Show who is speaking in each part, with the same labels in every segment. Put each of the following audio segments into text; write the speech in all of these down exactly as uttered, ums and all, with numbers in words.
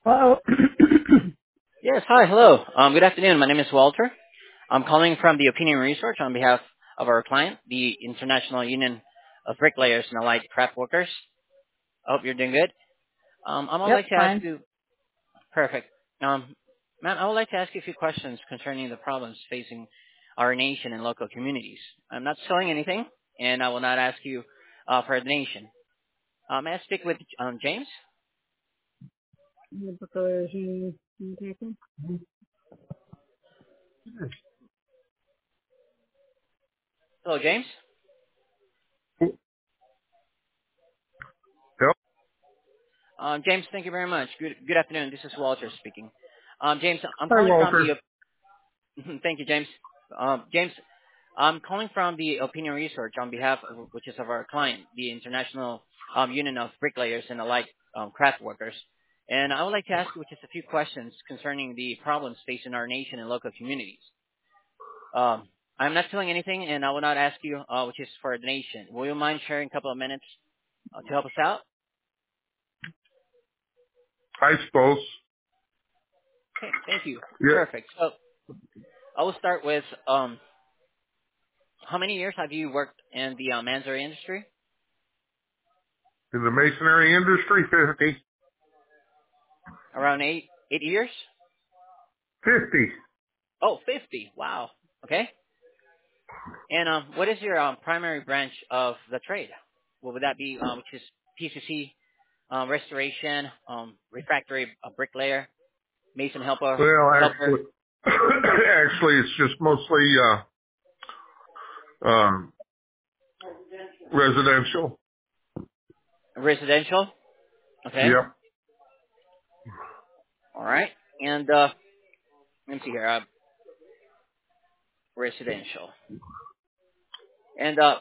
Speaker 1: Uh-oh.
Speaker 2: Yes, hi, hello. Um, good afternoon. My name is Walter. I'm calling from the Opinion Research on behalf of our client, the International Union of Bricklayers and Allied Craft Workers. I hope you're doing good. Um, I would
Speaker 1: Yep,
Speaker 2: like to ask
Speaker 1: fine.
Speaker 2: you, perfect. Um, ma'am, I would like to ask you a few questions concerning the problems facing our nation and local communities. I'm not selling anything, and I will not ask you uh, for a donation. Uh, may I speak with um, James?
Speaker 1: Because he, he taken?
Speaker 2: Hello, James.
Speaker 1: Yep.
Speaker 2: Um, James, thank you very much. Good, good afternoon. This is Walter speaking. Um, James, I'm
Speaker 1: Hi,
Speaker 2: calling from
Speaker 1: Walter.
Speaker 2: the. Thank you, James. Um, James, I'm calling from the Opinion Research on behalf of, which is of our client, the International um, Union of Bricklayers and Allied um, Craft Workers. And I would like to ask you just a few questions concerning the problems facing our nation and local communities. Um, I'm not telling anything, and I will not ask you, uh, which is for a donation. Will you mind sharing a couple of minutes uh, to help us out?
Speaker 1: I suppose.
Speaker 2: Okay, thank you.
Speaker 1: Yeah.
Speaker 2: Perfect. So I will start with um, how many years have you worked in the uh, Mansory industry?
Speaker 1: In the masonry industry, fifty.
Speaker 2: Around eight eight years?
Speaker 1: fifty.
Speaker 2: Oh, fifty. Wow. Okay. And um, what is your um, primary branch of the trade? What would that be? Um, which is P C C, um, restoration, um, refractory uh, bricklayer, mason helper,
Speaker 1: Well,
Speaker 2: helper,
Speaker 1: actually, actually, it's just mostly, uh, um, residential.
Speaker 2: residential. Okay.
Speaker 1: Yep.
Speaker 2: All right. And uh, let me see here. Uh, residential. And uh,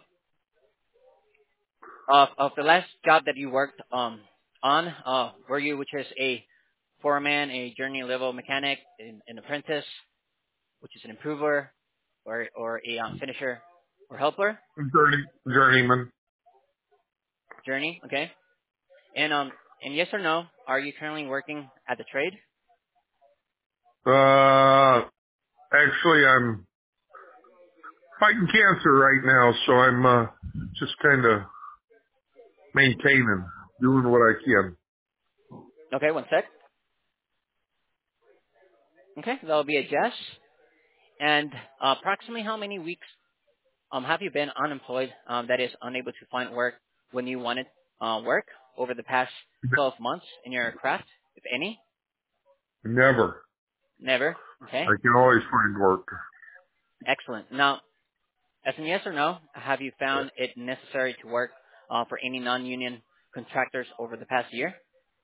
Speaker 2: of of the last job that you worked um on, uh, were you which is a foreman, a journey level mechanic, an, an apprentice, which is an improver, or or a um, finisher or helper?
Speaker 1: Journey, journeyman.
Speaker 2: Journey, okay. And um, and yes or no, are you currently working at the trade?
Speaker 1: Uh, actually, I'm fighting cancer right now, so I'm, uh, just kind of maintaining, doing what I can.
Speaker 2: Okay, one sec. Okay, that'll be a yes. And uh, approximately how many weeks um have you been unemployed? Um, that is unable to find work when you wanted uh, work over the past twelve months in your craft, if any?
Speaker 1: Never.
Speaker 2: Never. Okay,
Speaker 1: I can always find work.
Speaker 2: excellent. Now, as in yes or no, have you found it necessary to work uh, for any non-union contractors over the past year?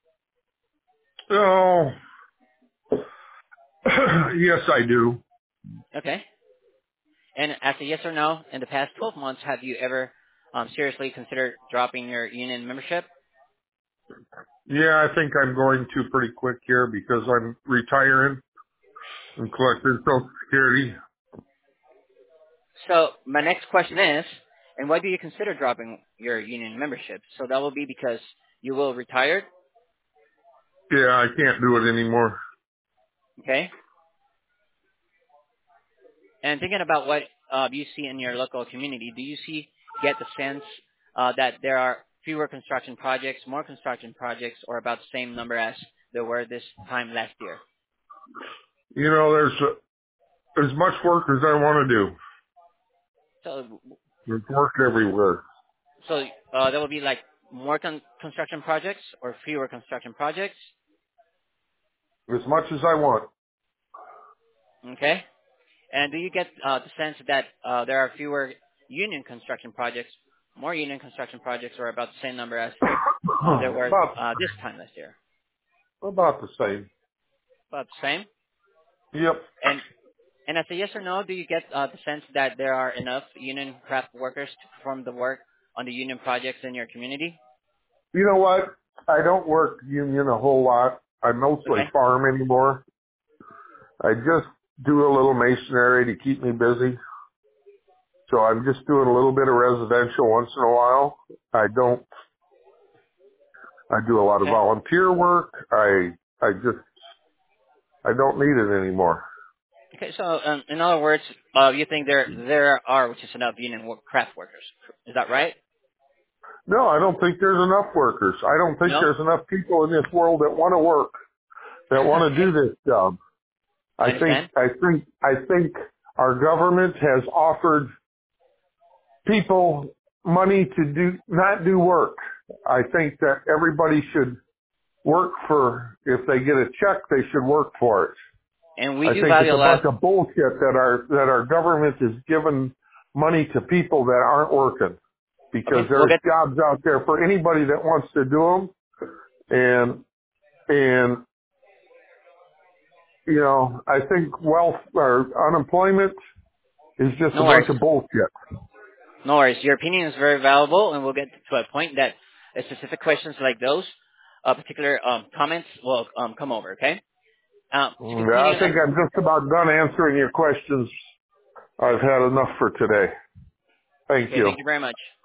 Speaker 1: Oh, yes, I do.
Speaker 2: Okay. And as a yes or no, in the past twelve months, have you ever um, seriously considered dropping your union membership?
Speaker 1: Yeah, I think I'm going to pretty quick here because I'm retiring and collecting Social Security.
Speaker 2: So my next question is, and why do you consider dropping your union membership? So that will be because you will retire,
Speaker 1: Yeah, I can't do it anymore.
Speaker 2: okay? And thinking about what uh, you see in your local community, do you see, get the sense uh, that there are fewer construction projects, more construction projects, or about the same number as there were this time last year?
Speaker 1: You know, there's uh, as much work as I want to do.
Speaker 2: So,
Speaker 1: There's work everywhere.
Speaker 2: so uh, there will be like more con- construction projects or fewer construction projects,
Speaker 1: As much as I want.
Speaker 2: okay? And do you get uh, the sense that uh, there are fewer union construction projects, more union construction projects, or about the same number as uh, there were
Speaker 1: about,
Speaker 2: uh, this time last year?
Speaker 1: about the same.
Speaker 2: About the same.
Speaker 1: Yep.
Speaker 2: And and as a yes or no, do you get uh, the sense that there are enough union craft workers to perform the work on the union projects in your community?
Speaker 1: You know what? I don't work union a whole lot. I mostly
Speaker 2: Okay.
Speaker 1: farm anymore. I just do a little masonry to keep me busy. So I'm just doing a little bit of residential once in a while. I don't, I do a lot of
Speaker 2: Okay.
Speaker 1: volunteer work. I I just, I don't need it anymore.
Speaker 2: Okay, so um, in other words, uh, you think there there are which is enough union work, craft workers. Is that right?
Speaker 1: No, I don't think there's enough workers. I don't think
Speaker 2: No.
Speaker 1: there's enough people in this world that want to work, that want to do
Speaker 2: Okay,
Speaker 1: this job.
Speaker 2: I
Speaker 1: I think,
Speaker 2: understand.
Speaker 1: I think, I think our government has offered people money to do, not do work. I think that everybody should work for, if they get a check, they should work for it.
Speaker 2: And we
Speaker 1: I
Speaker 2: do
Speaker 1: think it's
Speaker 2: value a
Speaker 1: a
Speaker 2: lot.
Speaker 1: bunch of bullshit that our, that our government is giving money to people that aren't working, because
Speaker 2: Okay, we'll
Speaker 1: there's
Speaker 2: get.
Speaker 1: jobs out there for anybody that wants to do them. And, and, you know, I think wealth or unemployment is just a
Speaker 2: No
Speaker 1: bunch
Speaker 2: worries.
Speaker 1: of bullshit.
Speaker 2: No worries. Your opinion is very valuable, and we'll get to a point that uh, specific questions like those, uh, particular um, comments will um, come over. Okay. Um, to
Speaker 1: Yeah,
Speaker 2: continue,
Speaker 1: I think
Speaker 2: uh,
Speaker 1: I'm just about done answering your questions. I've had enough for today. Thank
Speaker 2: okay.
Speaker 1: you.
Speaker 2: Thank you very much.